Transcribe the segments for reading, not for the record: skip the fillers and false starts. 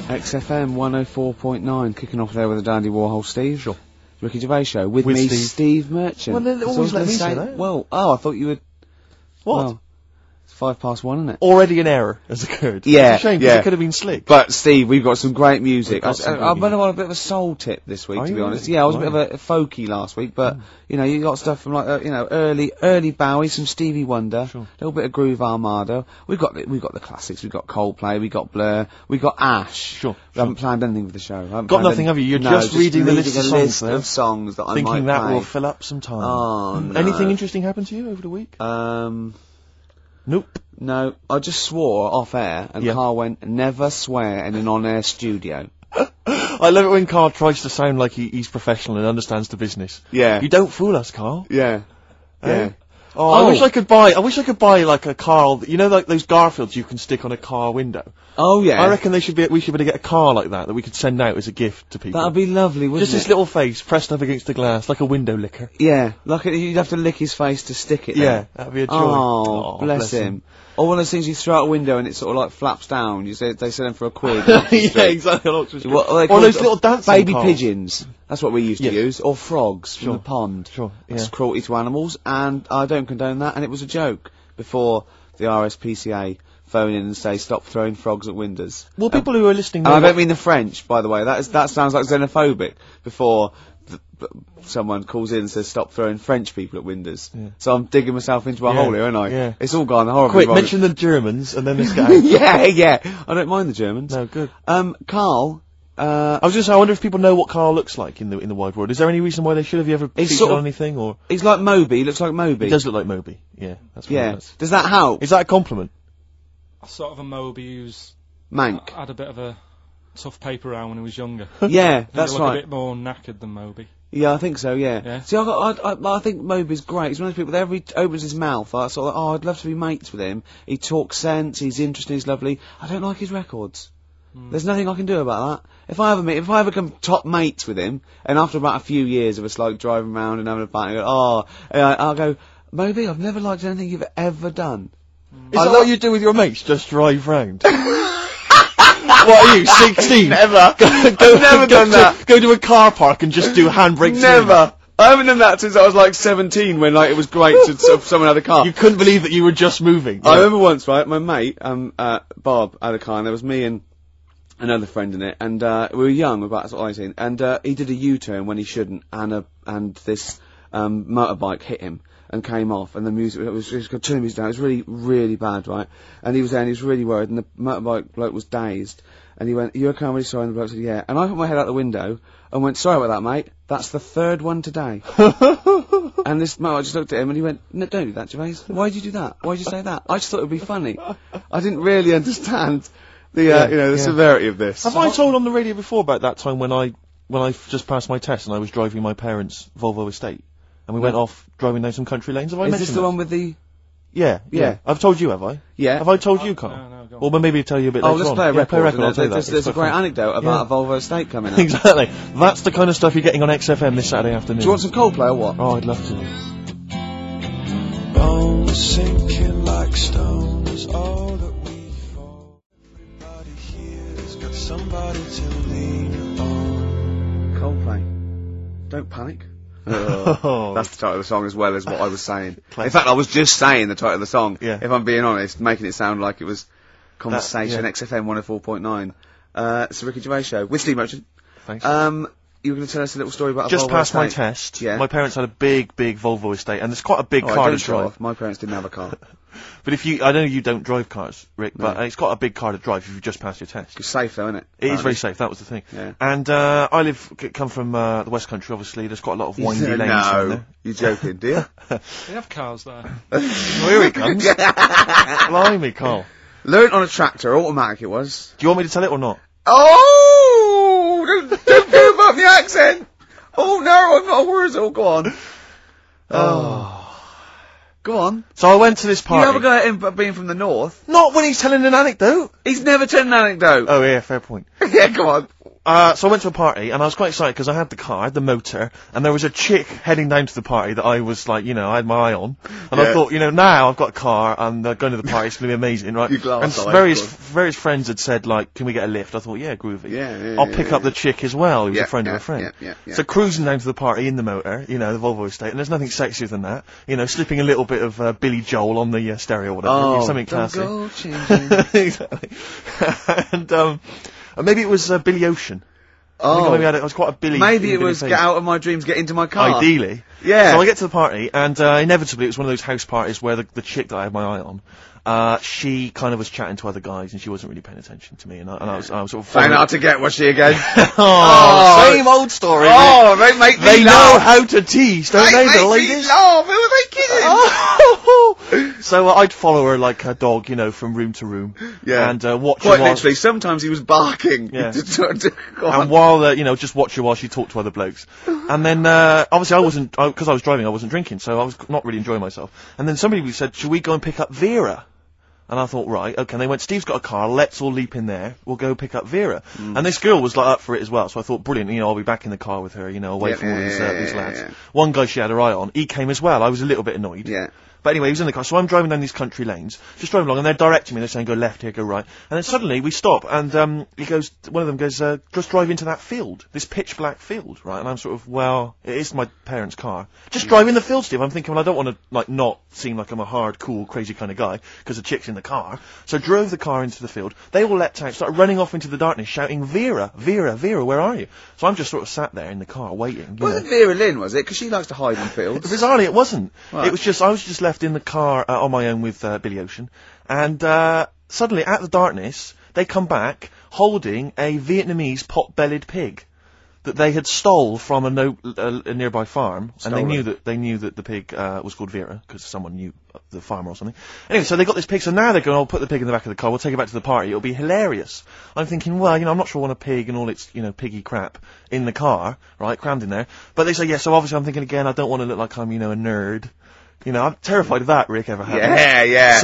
XFM 104.9, kicking off there with the Dandy Warhol Steve. Sure. Ricky Gervais Show. With me, Steve Merchant. Well, they always let me say that. Well, I thought you would... What? Well, it's 5:01, isn't it? Already an error has occurred. Yeah, It's a shame, because it could have been slick. But, Steve, we've got some great music. We've got some I've good been on a bit of a soul tip this week, to be honest. Really? Yeah, I was a bit of a folky last week, but, you know, you got stuff from, like, early Bowie, some Stevie Wonder, a little bit of Groove Armada. We've got the classics. We've got Coldplay, we've got Blur, we've got Ash. Sure. We haven't planned anything for the show. Got nothing, have you? You're just reading the list of songs that I might play. Thinking that will fill up some time. Oh, no. Anything interesting happened to you over the week? Nope. No, I just swore off air, and Carl went, never swear in an on-air studio. I love it when Carl tries to sound like he's professional and understands the business. Yeah. You don't fool us, Carl. Yeah. Yeah. Oh, I wish I could buy like a Carl, you know, like those Garfields you can stick on a car window. Oh yeah. I reckon we should be able to get a car like that we could send out as a gift to people. That'd be lovely, wouldn't Just it? this little face pressed up against the glass, like a window licker. Yeah, like you'd have to lick his face to stick it there. Yeah, that'd be a joy. Oh, bless him. Or one of those things you throw out a window and it sort of like flaps down. They sell them for a quid. Yeah, exactly. Or those little dancing baby cars. Pigeons. That's what we used to use. Or frogs from the pond. Sure. That's cruelty to animals, and I don't condone that. And it was a joke before the RSPCA phone in and say stop throwing frogs at windows. Well, people who are listening, and I don't mean the French, by the way. That sounds like xenophobic. Before someone calls in and says stop throwing French people at windows. Yeah. So I'm digging myself into a hole here, aren't I? Yeah. It's all gone horribly wrong. Quick, mention the Germans and then this guy. yeah. I don't mind the Germans. No, good. Carl. I was just saying, I wonder if people know what Carl looks like in the wide world. Is there any reason why they should? Have you ever featured on anything? Or he's like Moby. He looks like Moby. He does look like Moby. Yeah, that's what he does. Does that help? Is that a compliment? Sort of a Moby who's mank. Had a bit of a tough paper around when he was younger. Yeah, that's right. right. A bit more knackered than Moby. Yeah, I think so, yeah. See, I think Moby's great. He's one of those people that he opens his mouth, I sort of I'd love to be mates with him. He talks sense, he's interesting, he's lovely. I don't like his records. There's nothing I can do about that. If I ever come top mates with him, and after about a few years of us like driving around and having a party, I'll go, Moby, I've never liked anything you've ever done. Is that what you do with your mates? Just drive round? What are you, 16? Never. I've never done that. Go to a car park and just do handbrakes. Never. I haven't done that since I was like 17 when like it was great to someone had a car. You couldn't believe that you were just moving. I remember once, right, my mate, Bob had a car and there was me and another friend in it, and we were young, about sort of 18, and he did a U-turn when he shouldn't, and this motorbike hit him and came off, and the music, it was just turning the music down. It was really, really bad, right? And he was there and he was really worried, and the motorbike bloke was dazed, and he went, "You okay? I'm really sorry." And the bloke said, "Yeah." And I put my head out the window and went, "Sorry about that, mate. That's the third one today." And this motorbike just looked at him and he went, "No, don't do that, Gervais. Why'd you do that? Why'd you say that?" I just thought it would be funny. I didn't really understand the severity of this. Have I told on the radio before about that time when I just passed my test and I was driving my parents' Volvo estate? And we went off driving down some country lanes. Have I mentioned this the one with the... Yeah. I've told you, have I? Yeah. Have I told you, Carl? No, go on. Well, but maybe I'll tell you a bit later on. Let's play a record. I'll tell you that. There's a great anecdote about a Volvo estate coming up. Exactly. That's the kind of stuff you're getting on XFM this Saturday afternoon. Do you want some Coldplay or what? Oh, I'd love to. Bones sinking like stones, all that we fall. Everybody here's got somebody to lean on. Coldplay. Don't panic. That's the title of the song as well as what I was saying. In fact, I was just saying the title of the song, if I'm being honest, making it sound like it was Conversation, XFM 104.9. It's the Ricky Gervais Show with Steve Merchant. Thanks. You were going to tell us a little story about just a Volvo passed estate. my test. Yeah. My parents had a big Volvo estate, and it's quite a big car to drive. My parents didn't have a car. But I know you don't drive cars, Rick, but it's quite a big car to drive if you've just passed your test. It's safe though, isn't it? It is very safe, that was the thing. Yeah. And I come from the West Country, obviously, there's quite a lot of windy lanes around there. You're joking, do you? They have cars there. Well, here he comes. Blimey, Carl. Learnt on a tractor, automatic it was. Do you want me to tell it or not? Oh! Don't give up the accent! Oh no, I'm not a Wurzel, go on. Go on. So I went to this party. You have a go at him being from the north. Not when he's telling an anecdote. He's never telling an anecdote. Oh yeah, fair point. Yeah, go on. so I went to a party, and I was quite excited because I had the car, I had the motor, and there was a chick heading down to the party that I was like, I had my eye on. And I thought, now I've got a car, and going to the party, it's going to be amazing, right? And various friends had said, like, can we get a lift? I thought, yeah, groovy. I'll pick up the chick as well, who was a friend of a friend. So cruising down to the party in the motor, the Volvo estate, and there's nothing sexier than that. Slipping a little bit of Billy Joel on the stereo or whatever. Something classy. Exactly. And maybe it was Billy Ocean. I think it was quite a Billy. Maybe it was Get Out of My Dreams, Get Into My Car. Ideally. Yeah. So I get to the party, and inevitably it was one of those house parties where the chick that I had my eye on, she kind of was chatting to other guys, and she wasn't really paying attention to me, and I was sort of... Found out to get, was she again? Same old story. Oh, they make me They laugh. know how to tease, don't they, the ladies? They make me laugh. Who are they kidding? So I'd follow her like a dog, from room to room. Yeah. And watch Quite her while... literally, sometimes he was barking. Yeah. Go on. And while, just watch her while she talked to other blokes. And then, obviously because I was driving, I wasn't drinking, so I was not really enjoying myself. And then somebody said, should we go and pick up Vera? And I thought, right, okay. And they went, Steve's got a car, let's all leap in there, we'll go pick up Vera. And this girl was like up for it as well, so I thought, brilliant, I'll be back in the car with her, away from all these lads. Yeah. One guy she had her eye on, he came as well, I was a little bit annoyed. Yeah. But anyway, he was in the car, so I'm driving down these country lanes, just driving along, and they're directing me, they're saying, go left here, go right. And then suddenly, we stop, and one of them goes, just drive into that field, this pitch black field, right? And I'm sort of, well, it is my parents' car. Just drive in the field, Steve. I'm thinking, well, I don't want to, not seem like I'm a hard, cool, crazy kind of guy, because the chick's in the car. So I drove the car into the field, they all leapt out, started running off into the darkness, shouting, Vera, Vera, Vera, where are you? So I'm just sort of sat there in the car, waiting. Wasn't Vera Lynn, was it? Because she likes to hide in fields. Bizarrely, it wasn't. Right. It was just, I was just left in the car on my own with Billy Ocean, and suddenly, out of the darkness, they come back holding a Vietnamese pot-bellied pig that they had stole from a nearby farm, and they knew that the pig was called Vera because someone knew the farmer or something. Anyway, so they got this pig, so now they're going, I'll put the pig in the back of the car, we'll take it back to the party, it'll be hilarious. I'm thinking, well, I'm not sure I want a pig and all its, piggy crap in the car, right, crammed in there. But they say, yeah, so obviously I'm thinking again, I don't want to look like I'm, a nerd. I'm terrified of that, Rick, ever happened. Yeah.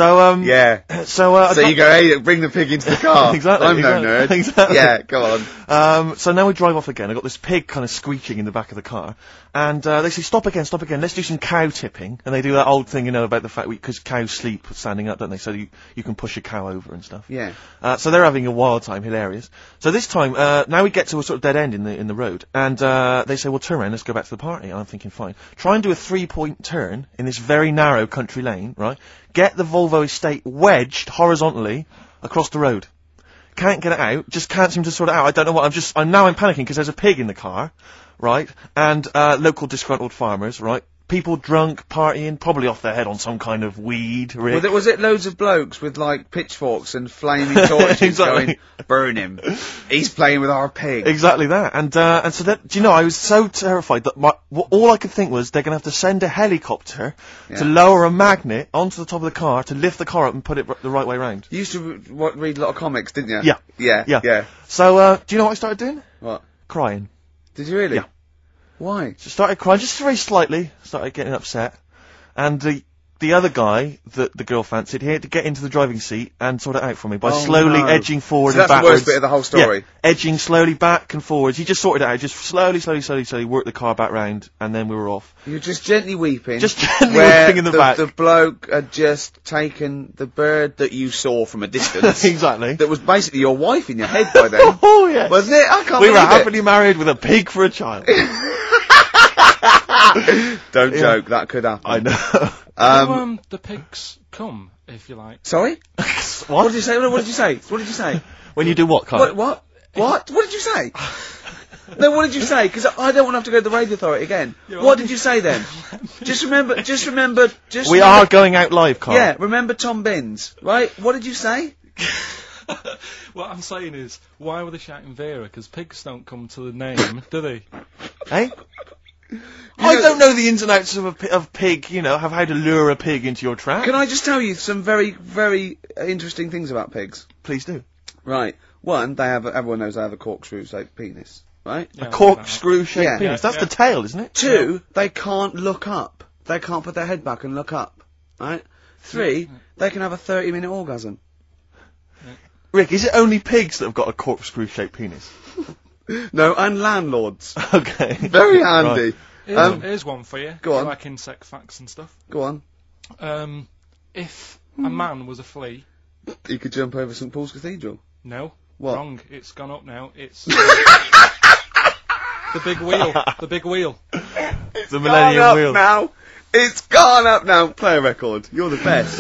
So, So you go, hey, bring the pig into the car. Exactly. I'm no nerd. Exactly. Yeah, go on. So now we drive off again. I got this pig kind of screeching in the back of the car. And, they say, stop again, let's do some cow tipping. And they do that old thing, about the fact because cows sleep standing up, don't they? So you can push a cow over and stuff. Yeah. So they're having a wild time, hilarious. So this time, now we get to a sort of dead end in the road. And, they say, well, turn around, let's go back to the party. And I'm thinking, fine. Try and do a 3-point turn in this very narrow country lane, right? Get the Volvo estate wedged horizontally across the road. Can't get it out, just can't seem to sort it out. I don't know what, I'm panicking because there's a pig in the car, right? And, local disgruntled farmers, right? People drunk, partying, probably off their head on some kind of weed, Rick. Was it loads of blokes with, pitchforks and flaming torches Exactly. going, burn him. He's playing with our pig. Exactly that. And so that, do you know, I was so terrified that all I could think was they're gonna have to send a helicopter to lower a magnet onto the top of the car to lift the car up and put it the right way round. You used to read a lot of comics, didn't you? Yeah. Yeah. So, do you know what I started doing? What? Crying. Did you really? Yeah. Why? So started crying, just very slightly, started getting upset. And the other guy that the girl fancied, he had to get into the driving seat and sort it out for me by slowly edging forward So and that's backwards. the worst bit of the whole story. Yeah, edging slowly back and forwards. He just sorted it out, just slowly worked the car back round, and then we were off. You're just gently weeping. Just gently where weeping in the back. The bloke had just taken the bird that you saw from a distance. Exactly. That was basically your wife in your head by then. Oh, yes. Wasn't it? I can't We were believe it. happily married with a pig for a child. Don't joke, that could happen. I know. The pigs come, if you like. Sorry? What? What did you say? What did you say? What did you say? When you do what, Carl? What? What did you say? No, what did you say? Because I don't want to have to go to the radio authority again. What did you say then? Just remember. We are going out live, Carl. Yeah, remember Tom Binns, right? What did you say? What I'm saying is, why were they shouting Vera? Because pigs don't come to the name, do they? Eh? I don't know the ins and outs of pig, of how to lure a pig into your trap. Can I just tell you some very, very interesting things about pigs? Please do. Right. One, everyone knows they have a corkscrew-shaped penis, right? Yeah, A corkscrew-shaped Yeah. penis. That's Yeah. the tail, isn't it? Two, they can't look up. They can't put their head back and look up, right? Three, they can have a 30-minute orgasm. Rick, is it only pigs that have got a corkscrew-shaped penis? No, and landlords. Okay. Very handy. Right. Here's one for you. Go if on. you like insect facts and stuff. Go on. If a man was a flea, You could jump over St Paul's Cathedral. no, What? wrong. It's gone up now. It's the big wheel. The big wheel. The Millennium Gone up Wheel. now. It's gone up now. Play a record. You're the best.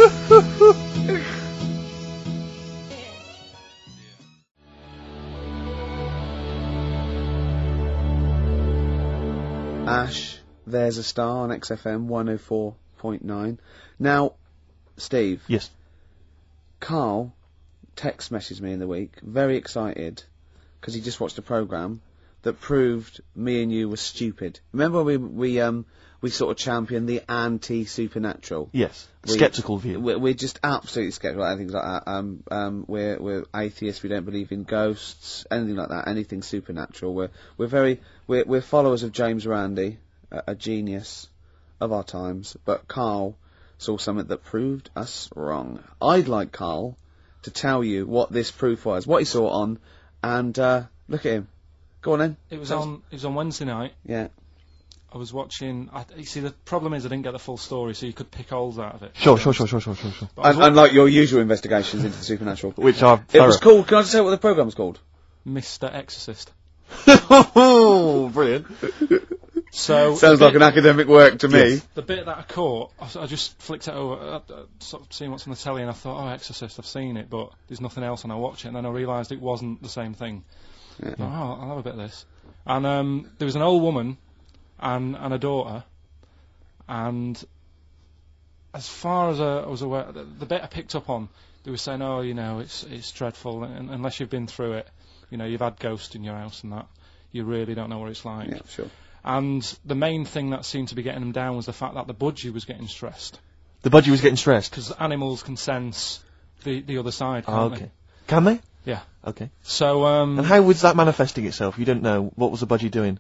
Ash, there's a star on XFM 104.9. Now, Steve. Yes. Carl text messaged me in the week, very excited, because he just watched a programme that proved me and you were stupid. Remember we sort of championed the anti-supernatural? Yes. Skeptical view. We're just absolutely skeptical about things like that. We're atheists. We don't believe in ghosts, anything like that. Anything supernatural. We're followers of James Randi, a genius of our times. But Carl saw something that proved us wrong. I'd like Carl to tell you what this proof was, what he saw it on, and look at him. Go on then. It was on Wednesday night. Yeah. I was watching. You see, the problem is I didn't get the full story, so you could pick holes out of it. Sure. But I was Unlike your usual investigations into the supernatural. Which are It thorough. was called. Can I just say what the programme was called? Mr. Exorcist. Oh, brilliant. So Sounds like an academic work to me. Yes. the bit that I caught, I just flicked it over, sort of seeing what's on the telly, and I thought, oh, Exorcist, I've seen it, but there's nothing else, and I watch it, and then I realised it wasn't the same thing. Yeah. I thought, oh, I'll have a bit of this. And there was an old woman and a daughter, and as far as I was aware, the bit I picked up on, they were saying, oh, you know, it's dreadful, and unless you've been through it, you know, you've had ghosts in your house and that, you really don't know what it's like. Yeah, sure. And the main thing that seemed to be getting them down was the fact that the budgie was getting stressed. The budgie was getting stressed. Because animals can sense the other side, Oh, can't okay. they? Can they? Yeah. Okay. So, And how was that manifesting itself? You don't know. What was the budgie doing?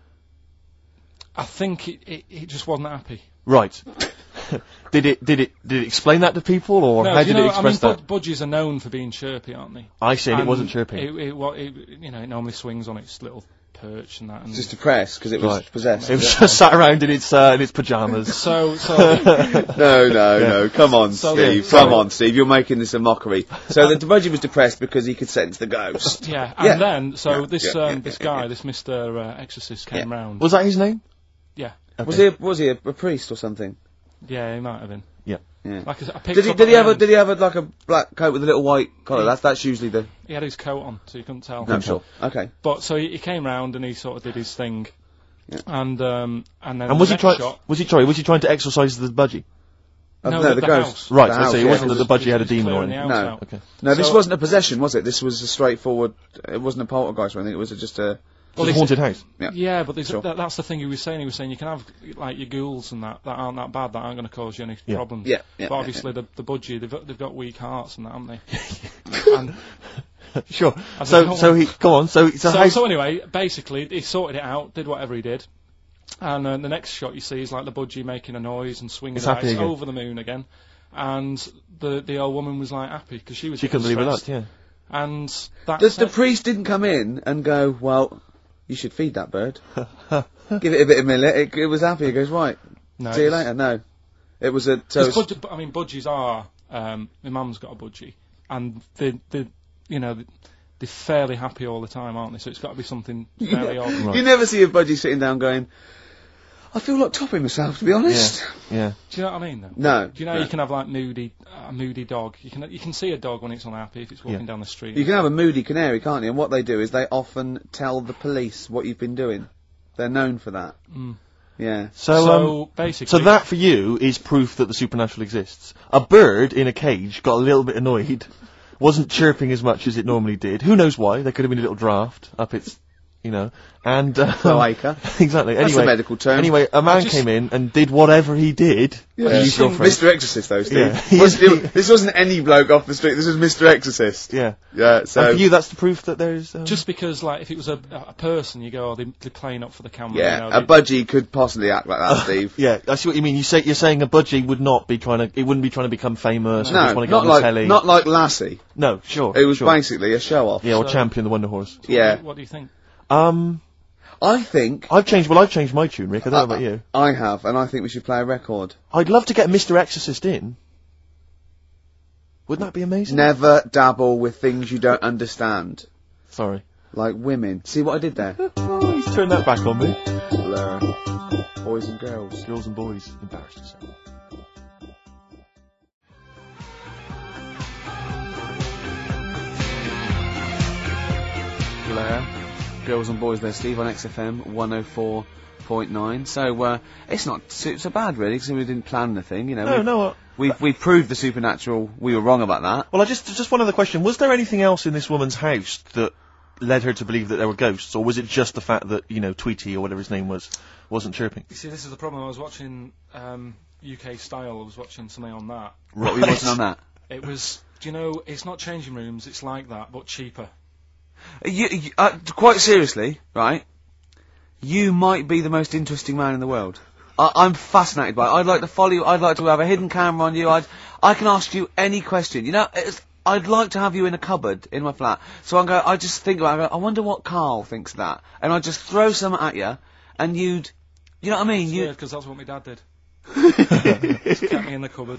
I think it just wasn't happy. Right. Did it explain that to people, or No, how do you did it know, express that? budgies are known for being chirpy, aren't they? I see, and it And wasn't chirping. It normally swings on its little perch and that. And Just depressed because it was Right. possessed. It was just sat around in its pajamas. so No. Come on, So Steve. the- Come on, Steve. You're making this a mockery. So the budgie was depressed because he could sense the ghost. yeah, Yeah. and then Yeah, this yeah, this guy, this Mr. Exorcist, came round. Was that his name? Yeah, Okay. Was he a priest or something? yeah, he might have been. Yeah. Yeah. Like I picked Did he up at the have end. like a black coat with a little white collar? That's usually the. He had his coat on, so you couldn't tell. No, sure. Okay. But so he came round and he sort of did his thing, Yeah. and then And was the he trying? next shot, Was he trying to exorcise the budgie? No, the the ghost. house. Right. The so house, it yeah. wasn't that the budgie had a He was demon or clearing the anything. house No. out. Okay. No, this So- wasn't a possession, was it? This was a straightforward. It wasn't a poltergeist or anything. It was just a. Well, It's a haunted house. Yeah. Yeah, but there's Sure. that's the thing he was saying. He was saying you can have like your ghouls and that aren't that bad, that aren't going to cause you any Yeah. problems. Yeah, But yeah, obviously the budgie, they've got weak hearts and that, haven't they? And Sure. I So don't so know. he go on. So so anyway, basically he sorted it out, did whatever he did, and the next shot you see is like the budgie making a noise and swinging It's about. happy It's again. over the moon again, and the old woman was like happy because she was. she couldn't getting believe it. stressed. Yeah. And that The priest didn't come in and go, well, you should feed that bird. Give it a bit of millet. It was happy. He goes, right, no, see you it's- later. No. It was a... So it's- budgies are. My mum's got a budgie, and they're fairly happy all the time, aren't they? So it's got to be something fairly odd. Right. you never see a budgie sitting down going, I feel like topping myself, to be honest. Yeah. Do you know what I mean? Though? No. Do you know no. you can have like a moody dog? You can see a dog when it's unhappy if it's walking Yeah. down the street. You can have a moody canary, can't you? And what they do is they often tell the police what you've been doing. They're known for that. Mm. Yeah. So basically, So that for you is proof that the supernatural exists. A bird in a cage got a little bit annoyed, wasn't chirping as much as it normally did. Who knows why? There could have been a little draft up its, and Cloaca. exactly. That's Anyway, a medical term. Anyway, a man just- came in and did whatever he did. Yeah. and used your phrase. Mr. Exorcist, though, Steve. Yeah. This wasn't any bloke off the street. This was Mr. Exorcist. Yeah. Yeah. So. And for you, that's the proof that there's. just because like if it was a person, you go, oh, they're playing up for the camera. yeah. you know, A budgie could possibly act like that, Steve. Yeah, I see what you mean. You're saying a budgie would not be it wouldn't be trying to become famous. or just No, want to get on the telly. not like Lassie. No, sure. It was sure. basically a show off. Yeah, or So- Champion the Wonder Horse. Yeah. What do you think? I think I've changed my tune, Rick. I don't know about you. I have, and I think we should play a record. I'd love to get Mr. Exorcist in. Wouldn't that be amazing? Never dabble with things you don't understand. Sorry. Like women. See what I did there? Oh, he's turned that back on me. Blur. Boys and girls. Girls and boys. Embarrassed yourself. Blur. Girls and boys there, Steve, on XFM 104.9. So, it's not so bad, really, because we didn't plan anything, you know. No. We proved the supernatural. We were wrong about that. Well, just one other question. Was there anything else in this woman's house that led her to believe that there were ghosts, or was it just the fact that, you know, Tweety, or whatever his name was, wasn't chirping? You see, this is the problem. I was watching UK Style. I was watching something on that. What were you watching on that? It was, do you know, it's not changing rooms, it's like that, but cheaper. Quite seriously, right? You might be the most interesting man in the world. I'm fascinated by it. I'd like to follow you. I'd like to have a hidden camera on you. I can ask you any question. You know, I'd like to have you in a cupboard in my flat. So I just think about it. I wonder what Carl thinks of that. And I'd just throw some at you, and you know what I mean? It's weird, because that's what my dad did. Just kept me in the cupboard.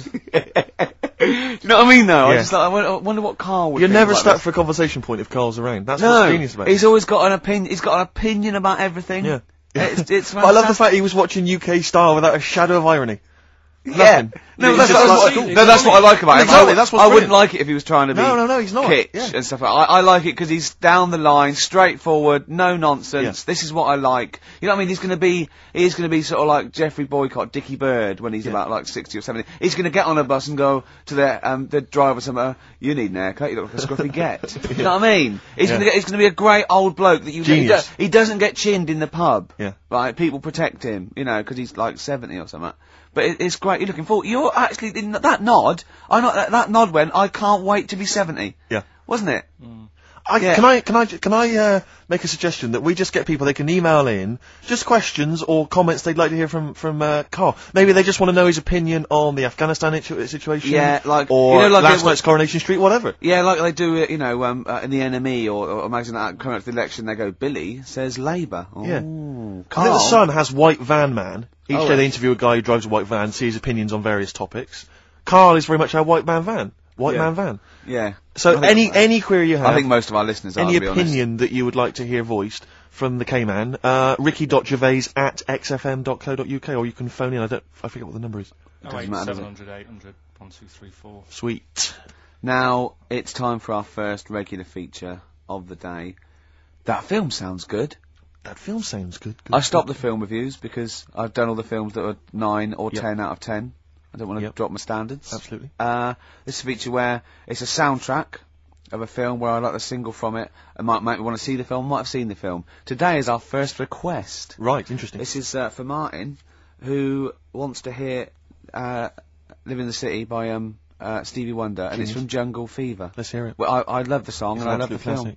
You know what I mean, though? Yeah. I wonder what Carl would You're think never about stuck this. for a conversation point if Carl's around. That's No, what's genius about it. he's always got an opinion. He's got an opinion about everything. Yeah. It's But I love the fact he was watching UK Style without a shadow of irony. Yeah. Nothing. No, He's that's just what like, that's what I like about him. Exactly, that's what's I wouldn't brilliant. like it if he was trying to be No, he's not. kitsch Yeah. and stuff like that. I like it because he's down the line, straightforward, no nonsense. Yeah. This is what I like. You know what I mean? He's going to be sort of like Jeffrey Boycott, Dickie Bird when he's about like 60 or 70. He's going to get on a bus and go to the driver somewhere. You need an haircut. You look like a scruffy get. You know what I mean? He's going to be a great old bloke that Genius. he doesn't get chinned in the pub. Yeah. Right? People protect him, you know, because he's like 70 or something. But it's great. You're looking forward. You're actually in that nod. That nod went. I can't wait to be 70. Yeah. Wasn't it? Can I make a suggestion that we just get people, they can email in just questions or comments they'd like to hear from Carl. Maybe they just want to know his opinion on the Afghanistan situation. Yeah, like, or you know, like last night's Coronation Street, whatever. Yeah, like they do it, you know, in the NME or magazine that coming up to the election, they go, Billy says Labour. Oh, Yeah. Carl. I think the Sun has White Van Man. Each Oh, day they right. interview a guy who drives a white van, see his opinions on various topics. Carl is very much our white man van. White Yeah. man van. Yeah. So I think- any query you have, I think most of our listeners are, any to be honest. opinion that you would like to hear voiced from the K-Man, ricky.gervais@xfm.co.uk, or you can phone in, I forget what the number is. Doesn't matter, does it? 700 800 1234. Sweet. Now, it's time for our first regular feature of the day. That film sounds good. That film sounds good. I stopped the film reviews because I've done all the films that were 9 or Yep. 10 out of 10. I don't want to Yep. drop my standards. Absolutely. This is a feature where it's a soundtrack of a film where I like a single from it and might make me want to see the film, might have seen the film. Today is our first request. Right, interesting. This is for Martin, who wants to hear Live in the City by Stevie Wonder, and it's Genius. from Jungle Fever. Let's hear it. Well, I love the song It's and I an love the absolute film. classic.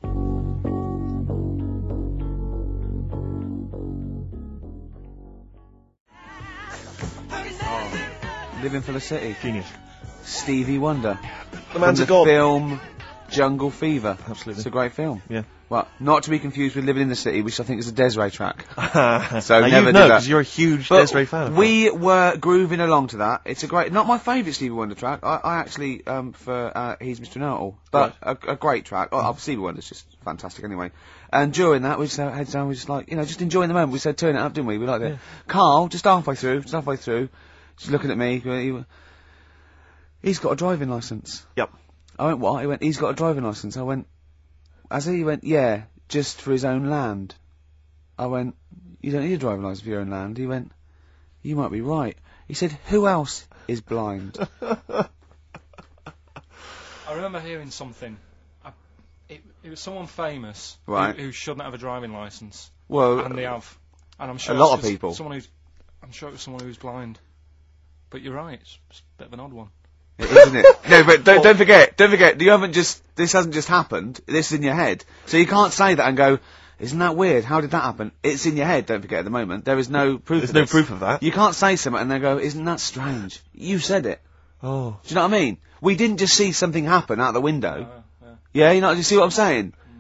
Living for the City. Genius. Stevie Wonder. The man's From a god. the film Jungle Fever. Absolutely. It's a great film. Yeah. Well, not to be confused with Living in the City, which I think is a Desiree track. So never you did know, that. because you're a huge But Desiree fan. of we were grooving along to that. It's a great, not my favourite Stevie Wonder track. I actually, for He's Mr. Know-It-All. But a great track. Oh, Stevie Wonder's just fantastic anyway. And during that, we just had heads down, we just like, you know, just enjoying the moment. We said turn it up, didn't we? We liked it. Carl, just halfway through, just looking at me, he's got a driving licence. Yep. I went, what? He went, he's got a driving licence. I went, as he went, yeah, just for his own land. I went, you don't need a driving licence for your own land. He went, you might be right. He said, who else is blind? I remember hearing something. It was someone famous Right. who shouldn't have a driving licence, Well, and they have. And I'm sure a lot it's of people. I'm sure it was someone who's blind. But you're right. It's a bit of an odd one. isn't it? No, but don't forget, this hasn't just happened, this is in your head. So you can't say that and go, isn't that weird? How did that happen? It's in your head, don't forget at the moment. There is no proof There's of no this. proof of that. You can't say something and they go, isn't that strange? You said it. Oh. Do you know what I mean? We didn't just see something happen out the window. Yeah, you know, do you see what I'm saying?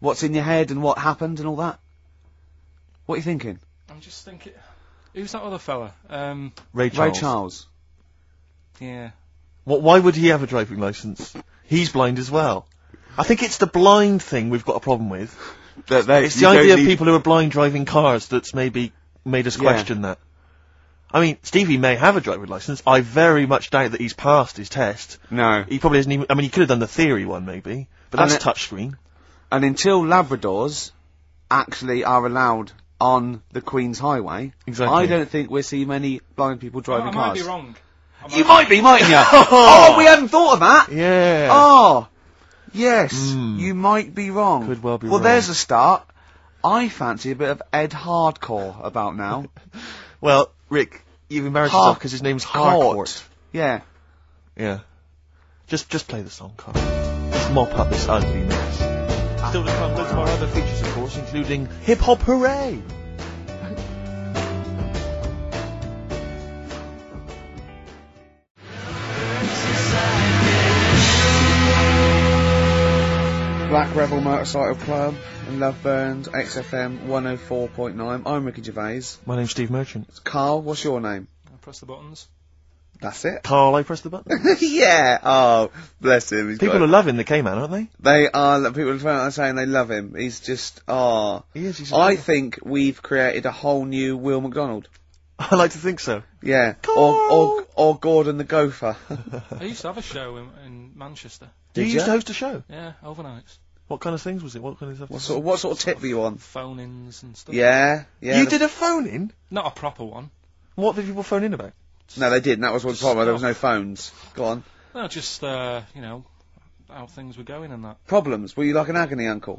what's in your head and what happened and all that? What are you thinking? I'm just thinking, who's that other fella? Ray Charles. Ray Charles. Yeah. Why would he have a driving licence? He's blind as well. I think it's the blind thing we've got a problem with. It's the idea of people who are blind driving cars that's maybe made us question that. I mean, Stevie may have a driving licence. I very much doubt that he's passed his test. No. He probably hasn't even... I mean, he could have done the theory one, maybe. But that's touchscreen. And until Labradors actually are allowed on the Queen's Highway, Exactly. I don't think we'll see many blind people driving I cars. might be wrong. You might be, mightn't you? Oh, we hadn't thought of that! Yeah. Oh! Yes, you might be wrong. Could well be well, wrong. there's a start. I fancy a bit of Ed Hardcore about now. Well, Rick, you've embarrassed yourself because his name's Harcourt. Yeah. Yeah. Just play the song, Carl. Let's mop up this ugly mess. Still to come, loads of our other features, of course, including Hip Hop Hooray! Black Rebel Motorcycle Club and Love Burns, XFM 104.9. I'm Ricky Gervais. My name's Steve Merchant. Carl, what's your name? I'll press the buttons. That's it. Carl, I press the button. Yeah. Oh, bless him. He's People got are loving the K-Man, aren't they? They are. People are saying they love him. He's just. Oh. He is. He's I think we've created a whole new Will McDonald. I like to think so. Yeah. Carl! Or Gordon the Gopher. I used to have a show in Manchester. You Did used ya? to host a show? Yeah, overnights. What kind of things was it? What kind of stuff? What sort of tip were you on? Phone-ins and stuff. Yeah. Yeah. You did a phone-in? Not a proper one. What did people phone in about? No, they didn't. That was what the problem. There was no phones. Go on. No, just, how things were going and that. Problems. Were you like an agony uncle?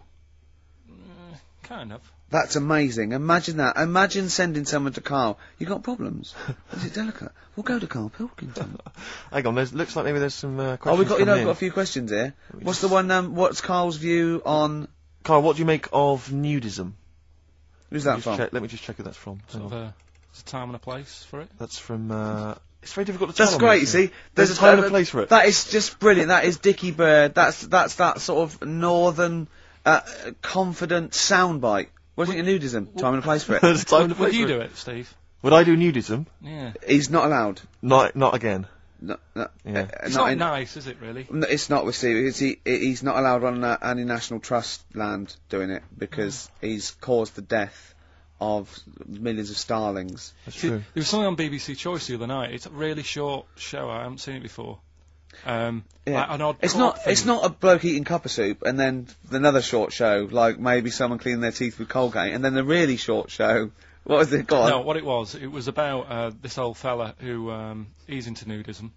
Kind of. That's amazing. Imagine that. Imagine sending someone to Carl. You got problems? Is it delicate? We'll go to Carl Pilkington. Hang on, looks like maybe there's some questions Oh, we've got, coming I've in. got a few questions here. What's the one, what's Carl's view on... Carl, what do you make of nudism? Who's that from? Let me just check who that's from. Hang Sort on. of there's a time and a place for it. That's from, it's very difficult to tell. That's great, you see. There's a time and a place for it. That is just brilliant. That is Dickie Bird. That's that sort of northern, confident soundbite. What do you think of nudism? Time and a place for it. There's a time and a place Would you for do it, Steve? Would I do nudism? Yeah. He's not allowed. Not again. No, Yeah. It's not nice, is it, really? No, it's not with Steve. He's not allowed on any National Trust land doing it because he's caused the death of millions of starlings. That's See, true. there was something on BBC Choice the other night. It's a really short show. I haven't seen it before. Yeah. Like an odd It's court not. thing. It's not a bloke eating cuppa soup and then another short show like maybe someone cleaning their teeth with Colgate and then the really short show. What was it? Go on. No, what it was about this old fella who he's into nudism,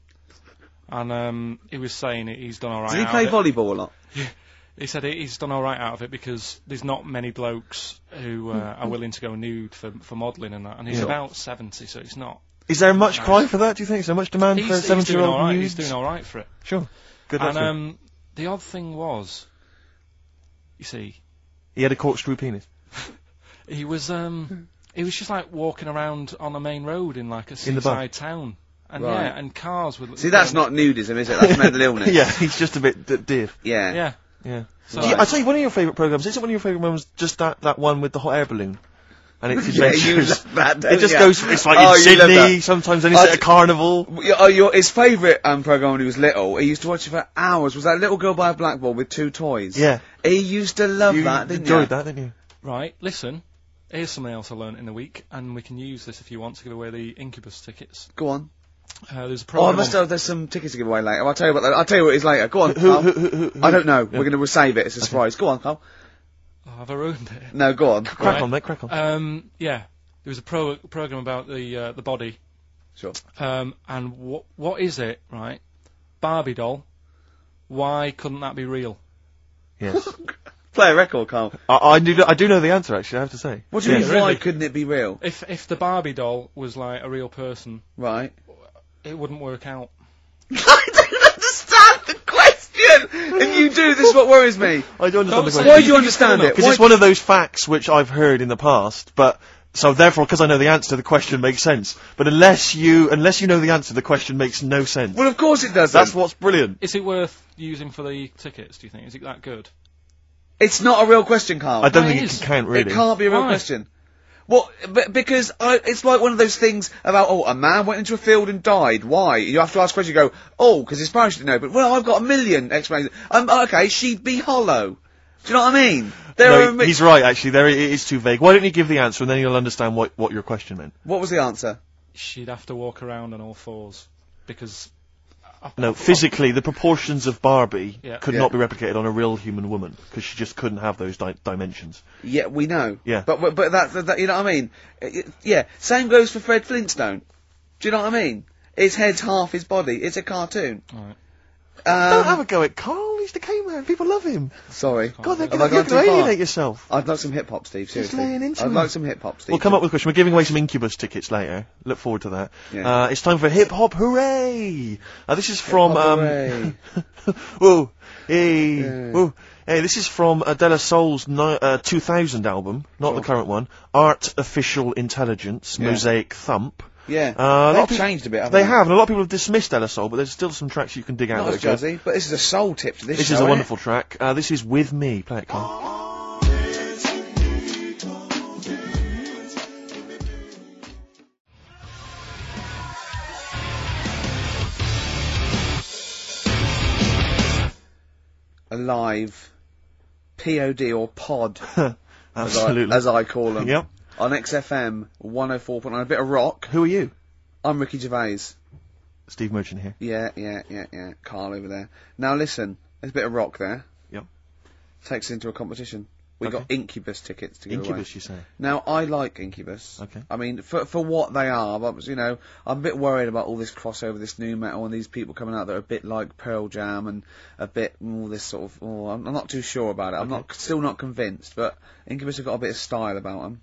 and he was saying he's done all right. Does he out play of it. volleyball a lot? He said he's done all right out of it because there's not many blokes who are willing to go nude for modelling and that, and he's Yeah. about 70, so it's not. Is there much cry for that, do you think? Is there much demand for a He's doing 70-year-old all right. nudes? He's doing all right for it. Sure. Good luck to him. And the odd thing was, you see, He had a corkscrew penis. he was just like walking around on a main road in like a In the bar. seaside town, and Right. yeah, and cars would. See, that's not nudism, is it? That's mental illness. Yeah, he's just a bit div. Yeah. Yeah. Yeah. So I tell you, one of your favourite programmes, isn't one of your favourite programmes just that one with the hot air balloon? And it's Yeah, you adventures. love that, don't It just you? goes, it's like Oh, in you love Sydney, that. sometimes then it's at a carnival. His favourite programme when he was little, he used to watch it for hours, was that Little Girl by a Blackboard with two toys. Yeah. He used to love You that, didn't enjoyed you? that, didn't you? Right, listen. Here's something else I learnt in the week, and we can use this if you want to give away the Incubus tickets. Go on. There's a Oh, program. there's some tickets to give away later. I'll tell you what it is later. Go on, Carl. Who? I don't know. We're going to save it. It's a surprise. Go on, Carl. Oh, have I ruined it? No, go on. Crack Right. on, mate, crack on. Yeah. There was a program about the body. Sure. And what is it, right? Barbie doll. Why couldn't that be real? Yes. Play a record, Carl. I do know the answer, actually, I have to say. What do you Yes. mean, why really? couldn't it be real? If the Barbie doll was like a real person, Right. it wouldn't work out. I don't understand the question! If you do, this is what worries me. I do understand the Don't say question. Why do you understand it? Because Why it's one of those facts which I've heard in the past, but so therefore, because I know the answer, the question makes sense. But unless you know the answer, the question makes no sense. Well, of course it does. That's what's brilliant. Is it worth using for the tickets, do you think? Is it that good? It's not a real question, Carl. I don't No, think it it is. can count, really. It can't be a real Why? question. Well, because it's like one of those things about, a man went into a field and died. Why? You have to ask a question, you go, because his parents didn't know, but, well, I've got a million explanations. Okay, she'd be hollow. Do you know what I mean? No, he's right, actually. It is too vague. Why don't you give the answer, and then you'll understand what your question meant. What was the answer? She'd have to walk around on all fours because. No, physically, the proportions of Barbie Yeah. could not be replicated on a real human woman, because she just couldn't have those dimensions. Yeah, we know. Yeah. But that you know what I mean? Yeah. Same goes for Fred Flintstone. Do you know what I mean? His head's half his body. It's a cartoon. Right. Don't have a go at Carl. He's the caveman. People love him. Sorry. God, they're Have I going gone to too far? alienate yourself. I'd like some hip hop, Steve. Seriously. laying into I'd him. like some hip hop, Steve. We'll come up with a question. We're giving away some Incubus tickets later. Look forward to that. Yeah. It's time for Hip Hop Hooray! This is from, Hooray. whoa, hey, Yeah. whoa. Hey, this is from De La Soul's 2000 album, not the current one. Art Official Intelligence, Yeah. Mosaic Thump. Yeah. lot They've of changed a bit, haven't They have, and a lot of people have dismissed De La Soul, but there's still some tracks you can dig out. Not as that are good. jazzy, but this is a soul tip to this This show, is a isn't wonderful track. This is With Me. Play it, Carl. A live POD or pod, Absolutely. as I call them. Yep. On XFM 104.9, a bit of rock. Who are you? I'm Ricky Gervais. Steve Merchant here. Yeah. Carl over there. Now listen, there's a bit of rock there. Yep. Takes us into a competition. We Okay. got Incubus tickets to give away. Incubus, you say? Now, I like Incubus. Okay. I mean, for what they are, but, I'm a bit worried about all this crossover, this new metal, and these people coming out that are a bit like Pearl Jam and a bit all this sort of. I'm not too sure about it. I'm still not convinced, but Incubus have got a bit of style about them.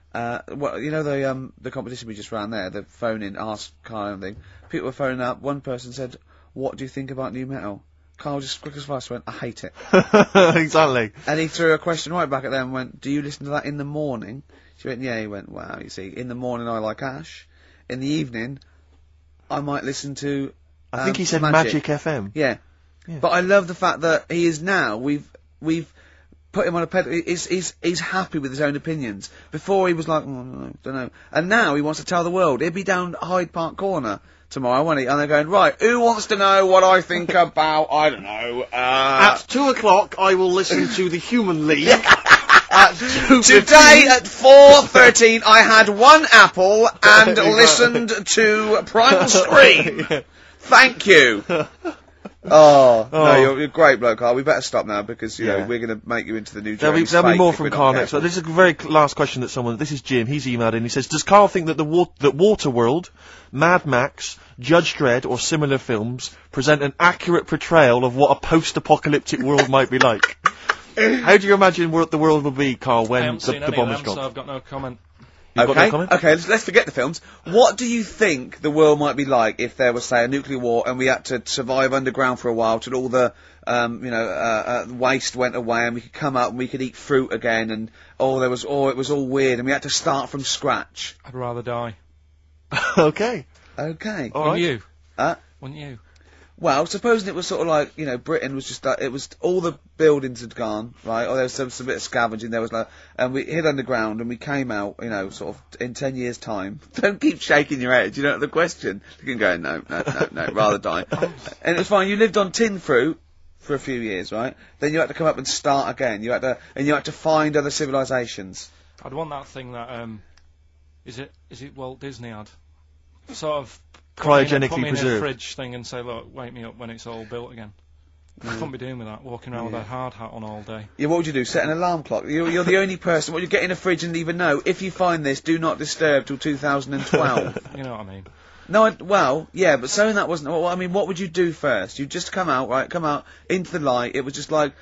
The competition we just ran there, the phone in, ask Carl and thing. People were phoning up. One person said, "What do you think about new metal?" Carl just quick as fast went, "I hate it." Exactly. And he threw a question right back at them and went, "Do you listen to that in the morning?" She went, "Yeah." He went, "Wow, you see, in the morning I like Ash. In the evening, I might listen to I think he said Magic FM. Yeah. Yeah. But I love the fact that he is now, we've put him on a pedal, he's happy with his own opinions. Before he was like, don't know. And now he wants to tell the world. He'll be down Hyde Park Corner tomorrow, won't he? And they're going, right, who wants to know what I think about, I don't know, At 2 o'clock, I will listen to the Human League. Today at 4:13 I had one apple and listened to Primal Scream. Thank you. No, you're a great bloke, Carl. We better stop now because, you know, we're going to make you into the new There'll be more from Carl next. This is a very last question that this is Jim, he's emailed in. He says, does Carl think that that Waterworld, Mad Max, Judge Dredd or similar films present an accurate portrayal of what a post-apocalyptic world might be like? How do you imagine the world will be, Carl, when the bombers drop? So I've got no comment. Okay, let's forget the films. What do you think the world might be like if there was, say, a nuclear war and we had to survive underground for a while till all the, waste went away and we could come up and we could eat fruit again and, it was all weird and we had to start from scratch? I'd rather die. Okay. Okay. All right. Wouldn't you? Uh, Wouldn't you? Well, supposing it was sort of like, Britain was just, it was, all the buildings had gone, right, or there was some bit of scavenging, there was like, and we hid underground and we came out, sort of in 10 years' time. Don't keep shaking your head, you know the question. You can go, no, rather die. And it was fine, you lived on tin fruit for a few years, right? Then you had to come up and start again, you had to find other civilizations. I'd want that thing that, is it Walt Disney had? Sort of Cryogenically put me in a preserved. fridge thing and say, look, wake me up when it's all built again. I couldn't be doing with that, walking around with a hard hat on all day. Yeah, what would you do? Set an alarm clock? You're the only person. What you get in a fridge and even know, if you find this, do not disturb till 2012. You know what I mean? No, but saying that wasn't. Well, I mean, what would you do first? You'd just come out into the light. It was just like,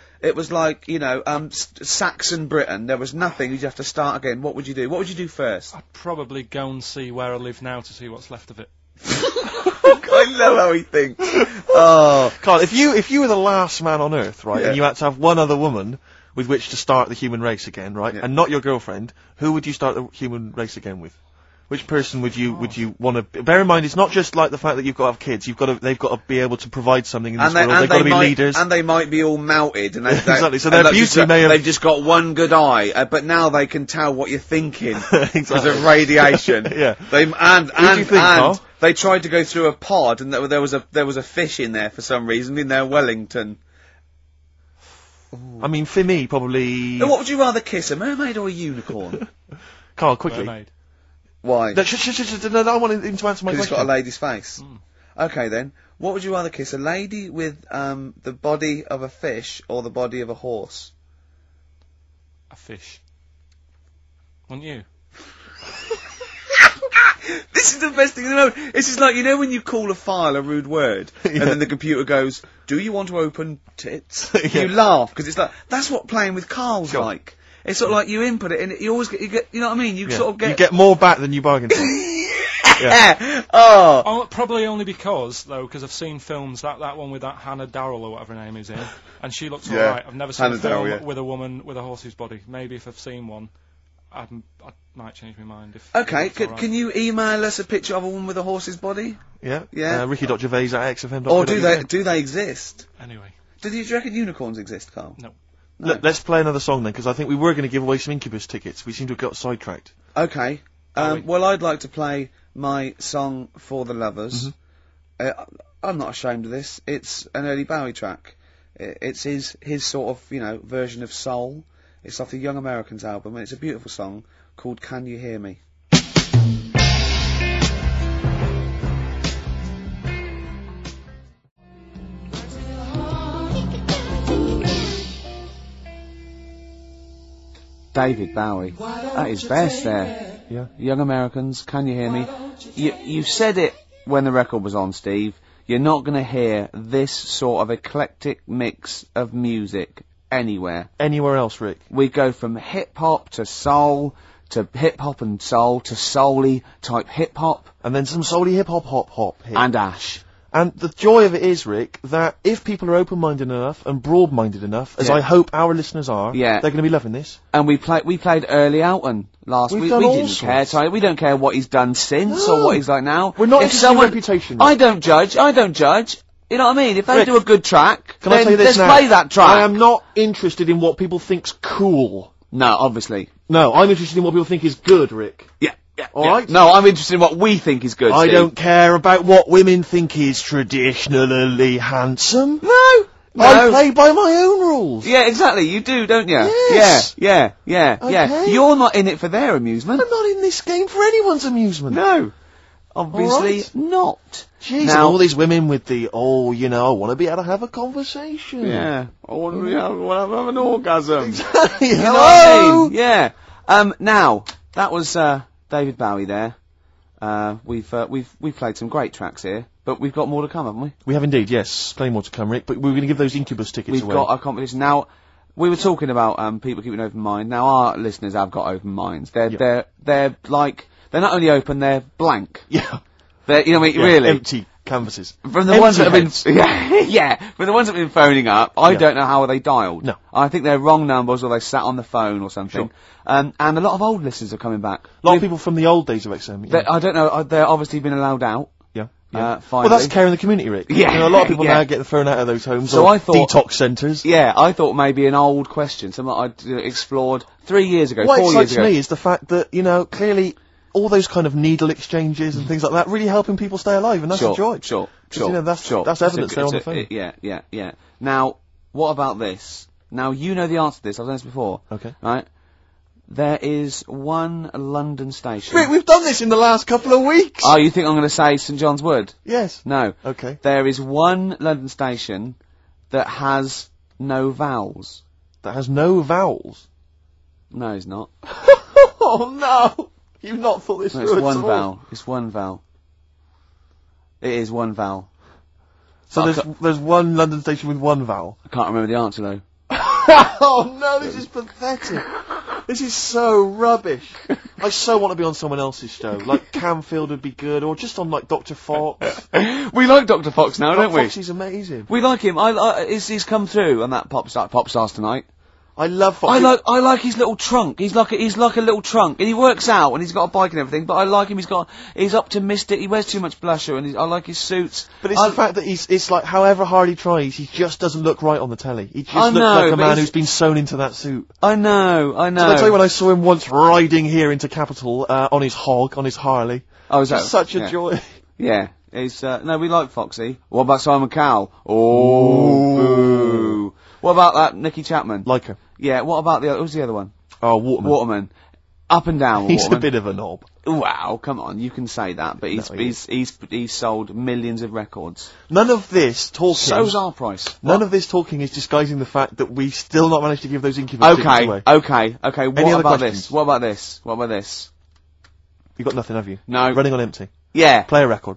Saxon Britain. There was nothing. You'd have to start again. What would you do? What would you do first? I'd probably go and see where I live now to see what's left of it. I love how he thinks. Oh, Carl, if you were the last man on Earth, right, Yeah. and you had to have one other woman with which to start the human race again, right, Yeah. and not your girlfriend, who would you start the human race again with? Which person would you want to? Bear in mind, it's not just like the fact that you've got to have kids. They've got to be able to provide something in this world. They've got to be leaders, and they might be all melted. And exactly. So their beauty they've just got one good eye, but now they can tell what you're thinking because of radiation. Yeah. And they tried to go through a pod, and there was a fish in there for some reason in their Wellington. I mean, for me, probably. Now, what would you rather kiss, a mermaid or a unicorn? Carl, quickly. Mermaid. Why? No, I want him to answer my question. It's got a lady's face. Okay then, what would you rather kiss, a lady with the body of a fish or the body of a horse? A fish. Wouldn't you? This is the best thing in the world. This is like, you know when you call a file a rude word, and then the computer goes, do you want to open tits? You laugh, because it's like, that's what playing with Carl's like. It's sort of like you input it, and you always get, you know what I mean? You sort of get... You get more back than you bargained for. Oh, probably only because I've seen films, that one with that Hannah Darrell or whatever her name is in, and she looks alright. I've never seen Hannah a film Darrell, with a woman with a horse's body. Maybe if I've seen one, I might change my mind. Okay, can you email us a picture of a woman with a horse's body? Yeah. Yeah. Ricky.gervais@xfm.co.uk. Or do they exist? Anyway. Do you reckon unicorns exist, Carl? No. Let's play another song then, because I think we were going to give away some Incubus tickets. We seem to have got sidetracked. Okay. Well, I'd like to play my song For the Lovers. I'm not ashamed of this. It's an early Bowie track. It's his sort of, version of soul. It's off the Young Americans album, and it's a beautiful song called Can You Hear Me? David Bowie, at his best there. Yeah. Young Americans, Can You Hear Me? You said it when the record was on, Steve. You're not going to hear this sort of eclectic mix of music anywhere. Anywhere else, Rick? We go from hip-hop to soul, to hip-hop and soul, to soul-y type hip-hop. And then some soul-y hip-hop hit. And Ash. And the joy of it is, Rick, that if people are open-minded enough and broad-minded enough, as I hope our listeners are, they're going to be loving this. And we played Early Outen last week. We didn't care, Ty. We don't care what he's done since or what he's like now. We're not interested in reputation. Rick. I don't judge. You know what I mean? If they Rick, do a good track, can I say this let's now? play that track. I am not interested in what people think's cool. No, obviously. No, I'm interested in what people think is good, Rick. Yeah. All right? No, I'm interested in what we think is good, I Steve. don't care about what women think is traditionally handsome. No. I play by my own rules. Yeah, exactly. You do, don't you? Yes. Yeah. Okay. You're not in it for their amusement. I'm not in this game for anyone's amusement. No. Obviously not. Jeez, and all these women with the, I want to be able to have a conversation. Yeah. I want to have an orgasm. Exactly. Hello. What I mean? Yeah. Now, that was, David Bowie there. We've played some great tracks here, but we've got more to come, haven't we? We have indeed, yes. Plenty more to come, Rick, but we're going to give those Incubus tickets away. We've got a competition. Now, we were talking about, people keeping an open mind. Now, our listeners have got open minds. They're not only open, they're blank. Yeah. They're, really. Empty canvases. From the ones that have been, from the ones that have been phoning up, I don't know how they dialed. No. I think they're wrong numbers or they sat on the phone or something. Sure. And a lot of old listeners are coming back. A lot of people from the old days of XM. Yeah. I don't know, they're obviously been allowed out. Yeah. Finally. Well, that's care in the community, Rick. Yeah. A lot of people now get thrown out of those homes So or I thought, detox centres. Yeah, I thought maybe an old question, something I'd explored 3 years ago, 4 years ago. What excites me is the fact that, clearly all those kind of needle exchanges and things like that really helping people stay alive, and that's a joy. Sure. That's evidence there on the phone. Yeah. Now, what about this? Now, you know the answer to this, I've done this before. Okay. Right? There is one London station. Rick, we've done this in the last couple of weeks! Oh, you think I'm going to say St John's Wood? Yes. No. Okay. There is one London station that has no vowels. That has no vowels? No, it's not. Oh, no! You've not thought this through It's at one all. vowel. It's one vowel. It is one vowel. So there's one London station with one vowel? I can't remember the answer, though. Oh, no, this is pathetic. This is so rubbish. I so want to be on someone else's show. Like Camfield would be good, or just on, like, Dr. Fox. We like Dr. Fox now, don't we? Fox is amazing. We like him. He's come through on that Pop Stars Tonight. I love Foxy. I like his little trunk. He's like a little trunk, and he works out, and he's got a bike and everything. But I like him. He's optimistic. He wears too much blusher, and I like his suits. But it's the fact that it's like, however hard he tries, he just doesn't look right on the telly. He just looks know, like a man who's been sewn into that suit. I know. Did I tell you when I saw him once riding here into Capital, on his Harley? Oh, is that such a joy? Yeah. It's, no, we like Foxy. What about Simon Cowell? Oh, boo. What about that Nicky Chapman? Like her. Yeah, what about who's the other one? Oh, Waterman. Up and down, He's Waterman. a bit of a knob. Wow, come on, you can say that, but he's sold millions of records. None of this talking... So's our price. None of this talking is disguising the fact that we've still not managed to give those Incubus tickets away. Okay, Any other questions? What about this? You've got nothing, have you? No. Running on empty. Yeah. Play a record.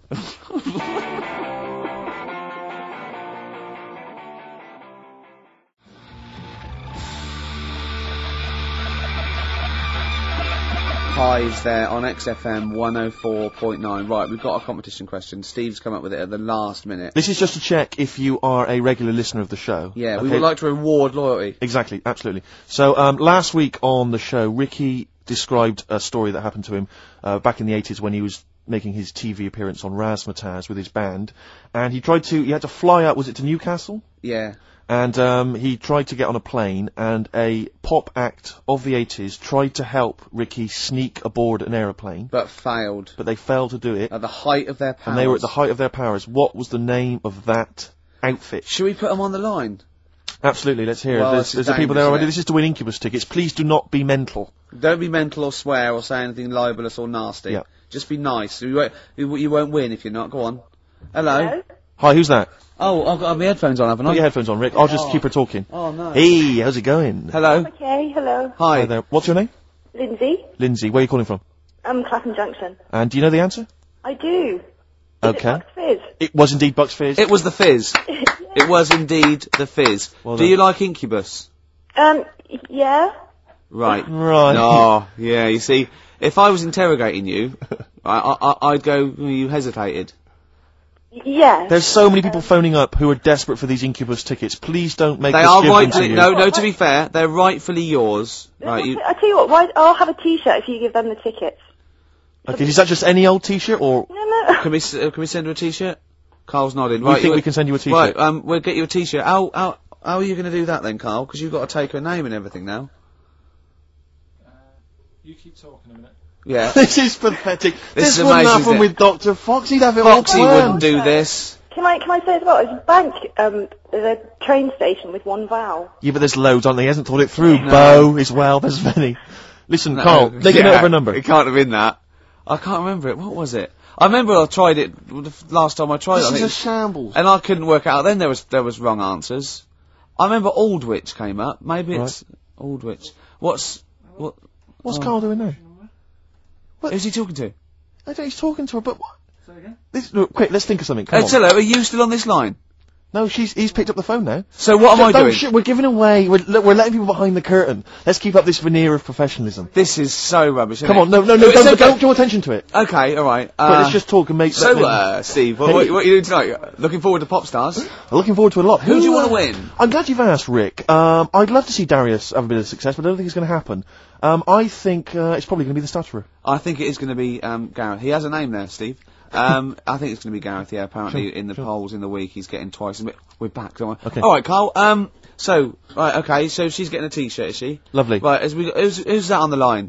Highs there on XFM 104.9. Right, we've got a competition question. Steve's come up with it at the last minute. This is just to check if you are a regular listener of the show. Yeah, okay? we would like to reward loyalty. Exactly, absolutely. So, last week on the show, Ricky described a story that happened to him back in the 80s when he was making his TV appearance on Razzmatazz with his band, and he had to fly out, was it to Newcastle? Yeah. And he tried to get on a plane, and a pop act of the 80s tried to help Ricky sneak aboard an aeroplane. But failed. But they failed to do it. At the height of their powers. And they were at the height of their powers. What was the name of that outfit? Should we put them on the line? Absolutely, let's hear Well, it. There's the people there already. This is to win Incubus tickets. Please do not be mental. Don't be mental or swear or say anything libelous or nasty. Yeah. Just be nice. You won't win if you're not. Go on. Hello? Hi, who's that? Oh, I've got my headphones on, haven't I? Put your headphones on, Rick. I'll just keep her talking. Oh, no. Hey, how's it going? Hello? Okay, hello. Hi. There. What's your name? Lindsay. Lindsay. Where are you calling from? Clapham Junction. And do you know the answer? I do. Okay. Is it Bucks Fizz? It was indeed Bucks Fizz. It was the Fizz. It was indeed the Fizz. Well do you like Incubus? Yeah. Right. Right. Oh, yeah, you see, if I was interrogating you, I'd go, you hesitated. Yeah. There's so many people phoning up who are desperate for these Incubus tickets. Please don't make They us are give them to rightfully, you. no, to be fair, they're rightfully yours. Right, I tell you what, I'll have a T-shirt if you give them the tickets. Okay, is that just any old T-shirt, or No. Can we send her a T-shirt? Carl's nodding. we think we can send you a T-shirt? Right, we'll get you a T-shirt. How are you going to do that then, Carl? Because you've got to take her name and everything now. You keep talking a minute. Yeah. This is pathetic. This is wouldn't amazing, happen isn't it? with Dr. Fox. He'd have it Foxy all wouldn't planned. do this. Can I say as well, there's a bank, there's a train station with one vowel. Yeah, but there's loads, aren't there? He hasn't thought it through. Bo as well, there's many. Listen, Carl, make a note of her number. It can't have been that. I can't remember it. What was it? I remember I tried it the last time I tried it. This I is think a shambles. and I couldn't work out. Then there was wrong answers. I remember Aldwych came up. Maybe it's Aldwych. What's Carl doing now? Who's he talking to? I don't know, he's talking to her, but what? Say again? Look, quick, let's think of something. Come on. Hello, are you still on this line? No, he's picked up the phone now. So what am I doing? Shit, we're giving away, we're letting people behind the curtain. Let's keep up this veneer of professionalism. This is so rubbish. Come on, no, don't draw attention to it. Okay, alright. Quick, let's just talk and make Steve, what are you doing tonight? Looking forward to Pop Stars? I'm looking forward to a lot. Who do you want to win? I'm glad you've asked, Rick. I'd love to see Darius have a bit of success, but I don't think it's going to happen. I think it's probably going to be the stutterer. I think it is going to be Gareth. He has a name there, Steve. I think it's going to be Gareth, yeah. Apparently in the polls in the week he's getting twice as much. We're back, don't we? Okay. Alright, Carl, so she's getting a T-shirt, is she? Lovely. Right, who's that on the line?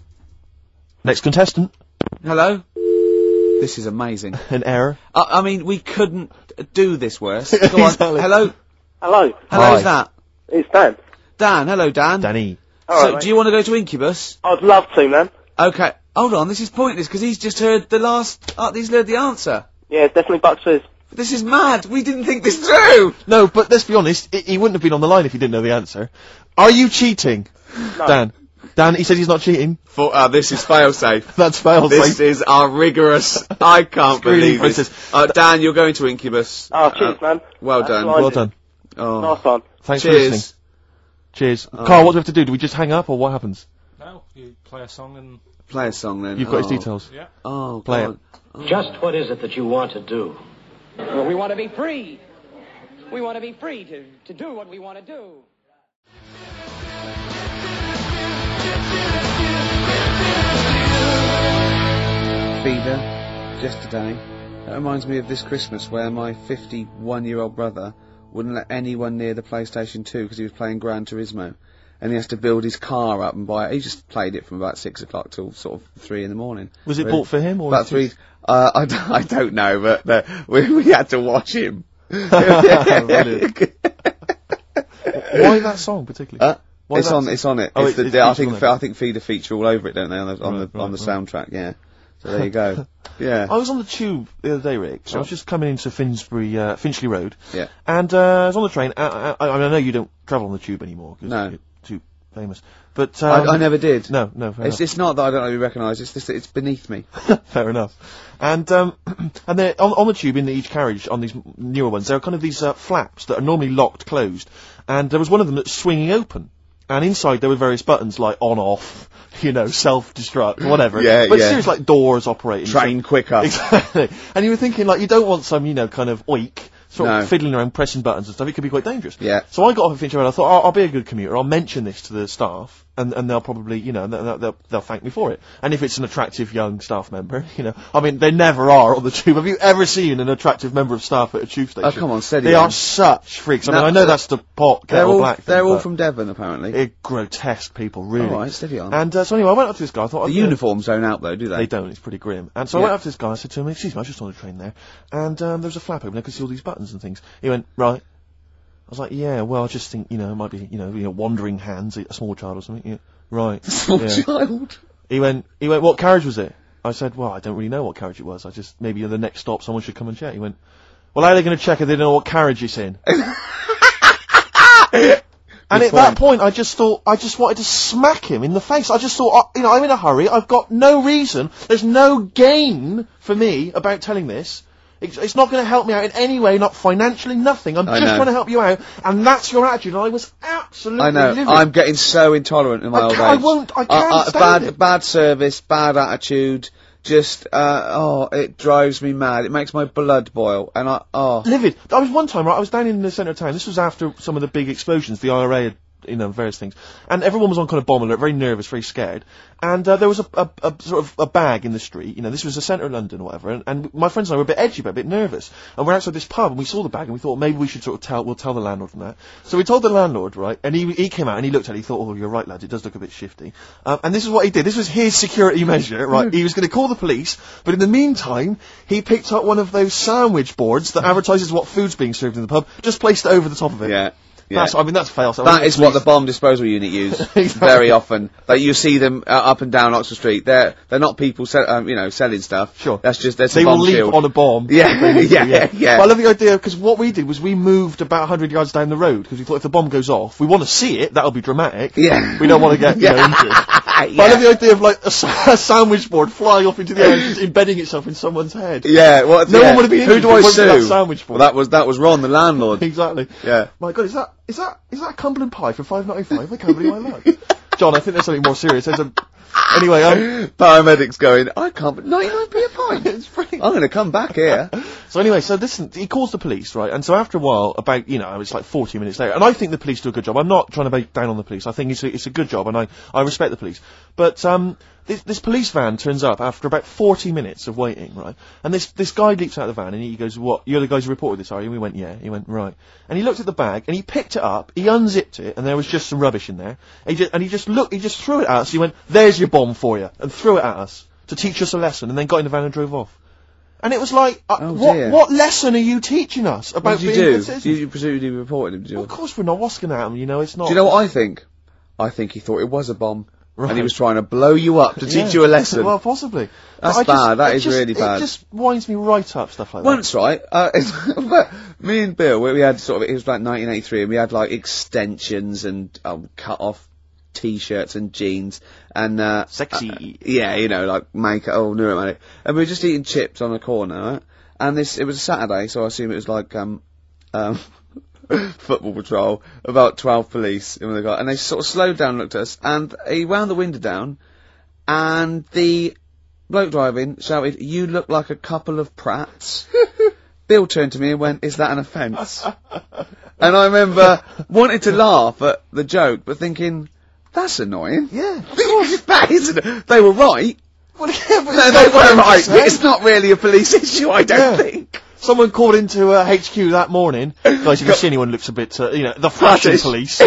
Next contestant. Hello? This is amazing. An error. I mean, we couldn't do this worse. Go on. Exactly. Hello? Hello. Hello, who's that? It's Dan. Dan, hello Dan. Danny. Alright, Do you want to go to Incubus? I'd love to, man. Okay, hold on, this is pointless, because he's just heard he's heard the answer. Yeah, it's definitely Bucks Fizz. This is mad, we didn't think this through! No, but let's be honest, he wouldn't have been on the line if he didn't know the answer. Are you cheating? No. Dan, he said he's not cheating. This is fail-safe. That's failed. This is our rigorous, I can't Screening believe this. Dan, you're going to Incubus. Oh, cheers, man. Well That's done. blinding. Well done. Oh. Nice one. Thanks for listening. Cheers. Cheers. Carl, what do we have to do? Do we just hang up, or what happens? No, you play a song and... Play a song then. You've got his details. Yeah. Oh, Play God. Just what is it that you want to do? Well, we want to be free. We want to be free to do what we want to do. Feeder, just today. That reminds me of this Christmas where my 51-year-old brother wouldn't let anyone near the PlayStation 2 because he was playing Gran Turismo. And he has to build his car up and buy it. He just played it from about 6 o'clock till sort of 3 in the morning. Was it bought for him or? About 3. I don't know, but we had to watch him. Brilliant. Why that song particularly? It's on it. Oh, I think Feeder feature all over it, don't they? On the soundtrack, yeah. So there you go. Yeah. I was on the tube the other day, Rick. So I was just coming into Finchley Road. Yeah. And I was on the train. I know you don't travel on the tube anymore because you're too famous. But I never did. No. It's not that I don't really recognise. It's just that it's beneath me. Fair enough. And then on the tube in each carriage on these newer ones, there are kind of these flaps that are normally locked closed, and there was one of them that's swinging open. And inside there were various buttons like on, off, self-destruct, whatever. But seriously, like doors operating. Train quicker. Exactly. And you were thinking, like, you don't want some, kind of oik, sort of fiddling around pressing buttons and stuff. It could be quite dangerous. Yeah. So I got off at Finchley Road. I thought, I'll be a good commuter. I'll mention this to the staff. And they'll probably, they'll thank me for it. And if it's an attractive young staff member, I mean, they never are on the tube. Have you ever seen an attractive member of staff at a tube station? Oh, come on, steady. They are such freaks. I mean, I know that's the kettle black thing. They're all from Devon, apparently. They're grotesque people, really. All right, steady on. And so anyway, I went up to this guy. I thought the uniforms don't out though, do they? They don't. It's pretty grim. And so I went up to this guy. I said to him, "Excuse me, I was just on the train there, and there was a flap open. I could see all these buttons and things." He went, "Right." I was like, "Yeah, well, I just think, it might be, wandering hands, a small child or something." Yeah. Right. Small child. He went, "What carriage was it?" I said, "Well, I don't really know what carriage it was. I just, maybe at the next stop someone should come and check." He went, "Well, how are they going to check if they don't know what carriage it's in?" And at that point, I just wanted to smack him in the face. I just thought, I'm in a hurry. I've got no reason. There's no gain for me about telling this. It's not going to help me out in any way, not financially, nothing. I'm just trying to help you out, and that's your attitude. And I was absolutely livid. I'm getting so intolerant in my old age. I can't stand it. Bad service, bad attitude. Just, it drives me mad. It makes my blood boil, and livid. I was one time, right, I was down in the centre of town. This was after some of the big explosions. The IRA had, various things. And everyone was on kind of bomb alert, very nervous, very scared. And there was a sort of a bag in the street. This was the centre of London or whatever. And my friends and I were a bit edgy, but a bit nervous. And we're outside this pub, and we saw the bag, and we thought maybe we should we'll tell the landlord from that. So we told the landlord, right, and he came out, and he looked at it, he thought, "Oh, you're right, lad, it does look a bit shifty." And this is what he did. This was his security measure, right? He was going to call the police, but in the meantime, he picked up one of those sandwich boards that advertises what food's being served in the pub, just placed it over the top of it. Yeah. Yeah. That's fail. So that is what the bomb disposal unit use very often. Like you see them up and down Oxford Street. They're not people selling stuff. Sure. That's just they will leap on a bomb. Yeah. Yeah. But I love the idea because what we did was we moved about 100 yards down the road because we thought if the bomb goes off, we want to see it. That'll be dramatic. Yeah. We don't want to get injured. But I love the idea of like a sandwich board flying off into the air and just embedding itself in someone's head. Yeah. Well, no one would be injured. Who do I sue? That sandwich board. Well, that was Ron, the landlord. Exactly. Yeah. My God, is that a Cumberland pie for $5.95? I can't believe my luck. John, I think there's something more serious. Anyway, paramedics going, I can't, 99p a pint. It's free. I'm going to come back here. So anyway, he calls the police, right? And so after a while, about, it's like 40 minutes later, and I think the police do a good job. I'm not trying to bait down on the police. I think it's a good job, and I respect the police. But, this police van turns up after about 40 minutes of waiting, right? And this guy leaps out of the van and he goes, "What? You're the guys who reported this, are you?" And we went, "Yeah." He went, "Right." And he looked at the bag and he picked it up, he unzipped it, and there was just some rubbish in there. He just threw it at us. He went, "There's your bomb for you," and threw it at us to teach us a lesson, and then got in the van and drove off. And it was like, what lesson are you teaching us about being good citizens? You presumably reported him, did you? Well, of course we're not. What's going to happen? It's not. Do you know what I think? I think he thought it was a bomb. Right. And he was trying to blow you up to teach you a lesson. Well, possibly. That's bad. That is really bad. It just winds me right up, stuff like that. Once, right, me and Bill, we had it was like 1983, and we had like extensions and cut off t-shirts and jeans and sexy. Like makeup, neuromantic. And we were just eating chips on a corner, right? And it was a Saturday, so I assume it was like football patrol, about 12 police, and they sort of slowed down and looked at us, and he wound the window down, and the bloke driving shouted, "You look like a couple of prats." Bill turned to me and went, "Is that an offence?" And I remember wanting to laugh at the joke, but thinking, That's annoying. Yeah. That isn't. They were right. Well, yeah, but No, they were right. It's not really a police issue, I don't think. Someone called into HQ that morning. Guys, if you see anyone looks a bit, the fashion police.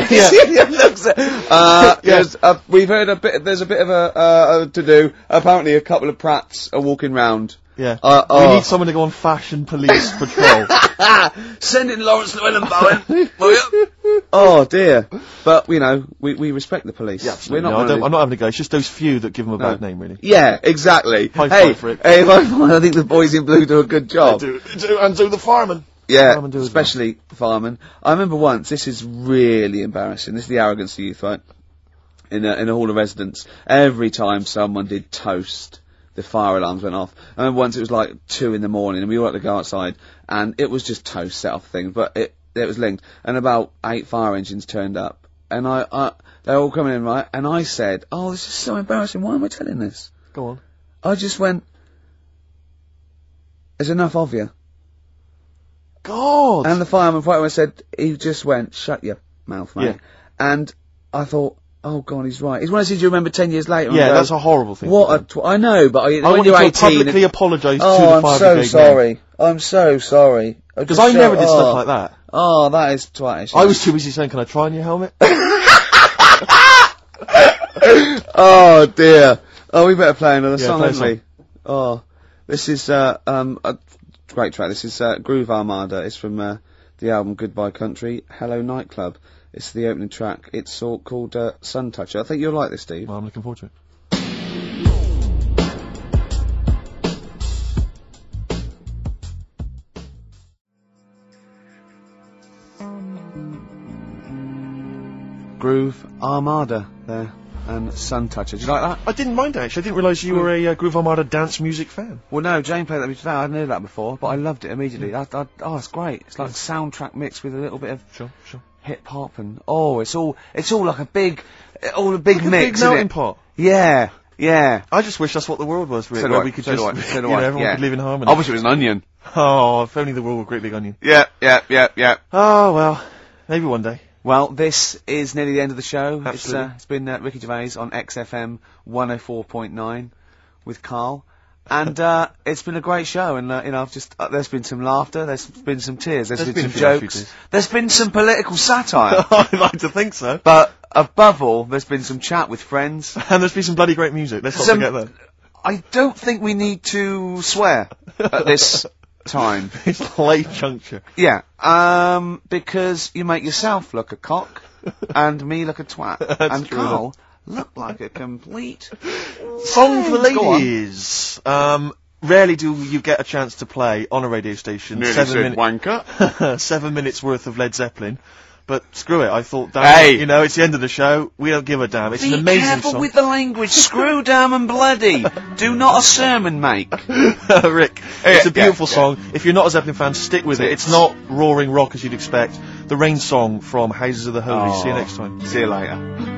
Yes, we've heard a bit. There's a bit of a to do. Apparently, a couple of prats are walking round. Yeah. We need someone to go on fashion police patrol. Send in Lawrence Llewellyn Bowen. Oh dear. But you know, we respect the police. Yeah, We're not. I'm not having a go. It's just those few that give them a bad name, really. Yeah, exactly. High five for it. Hey, I think the boys in blue do a good job. They do, and so the firemen. Yeah, Firemen do as especially firemen. I remember once. This is really embarrassing. This is the arrogance of youth, right? In a hall of residence, every time someone did toast, the fire alarms went off. I remember once it was like 2 in the morning, and we all had to go outside, and it was just toast set off thing, but it was linked, and about 8 fire engines turned up, and they're all coming in, right, and I said, oh, this is so embarrassing, why am I telling this? Go on. I just went, there's enough of you. God! And the fireman said, he just went, shut your mouth, mate. Yeah. And I thought, oh God, he's right. It's one of those things you remember 10 years later. Yeah, that's a horrible thing. What I know, but I when want you're you 18... to publicly apologise to the I'm fire so brigade sorry. man. I'm so sorry. Because I never did stuff like that. Oh, that is twatish. I was too busy saying, can I try on your helmet? Oh dear. Oh, we better play another song, play a haven't we? Oh, this is a great track. This is Groove Armada. It's from the album Goodbye Country, Hello Nightclub. It's the opening track. It's all called Sun Toucher. I think you'll like this, Steve. Well, I'm looking forward to it. Groove Armada there, and Sun Toucher. Do you like that? I didn't mind it, actually. I didn't realise you were a Groove Armada dance music fan. Well, no, Jane played that to me today. I hadn't heard that before, but I loved it immediately. Oh, it's great. It's like a soundtrack mixed with a little bit of Sure. hip hop, and it's all like a big mix. A big melting pot. Yeah. I just wish that's what the world was, really. So do where I. we could So do just, I. So do you know, I. everyone Yeah. could live in harmony. I wish it was an onion. Oh, if only the world were a great big onion. Yeah. Oh, well, maybe one day. Well, this is nearly the end of the show. Absolutely. It's been Ricky Gervais on XFM 104.9 with Carl. And it's been a great show, and I've just there's been some laughter, there's been some tears, there's been some jokes, there's been some political satire. I'd like to think so. But above all, there's been some chat with friends, And there's been some bloody great music. Let's not forget that. I don't think we need to swear at this time. It's late juncture. Yeah, because you make yourself look a cock, and me look a twat, and true Carl look like a complete Song for Go on. ladies. Rarely do you get a chance to play on a radio station. 7 wanker. 7 minutes worth of Led Zeppelin. But screw it, I thought, damn, Hey. you know, it's the end of the show. We don't give a damn. It's Be an amazing careful song. with the language. Screw, damn, and bloody. Do not a sermon make. Rick, it's a beautiful yeah. song. If you're not a Zeppelin fan, stick with it. It's not roaring rock as you'd expect. The Rain song from Houses of the Holy. See you next time. See you later.